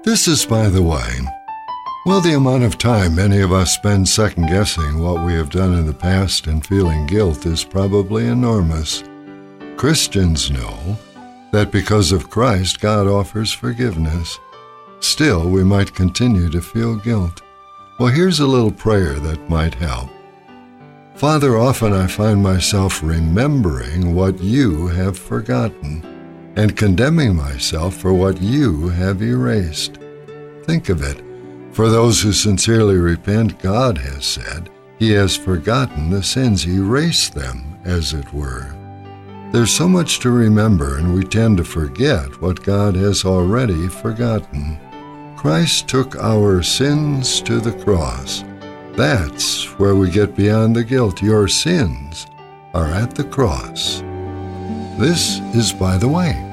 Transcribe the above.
This is by the way. Well, the amount of time many of us spend second-guessing what we have done in the past and feeling guilt is probably enormous. Christians know that because of Christ, God offers forgiveness. Still, we might continue to feel guilt. Well, here's a little prayer that might help. Father, often I find myself remembering what you have forgotten and condemning myself for what you have erased. Think of it. For those who sincerely repent, God has said He has forgotten the sins, erased them, as it were. There's so much to remember, and we tend to forget what God has already forgotten. Christ took our sins to the cross. That's where we get beyond the guilt. Your sins are at the cross. This is By the Way.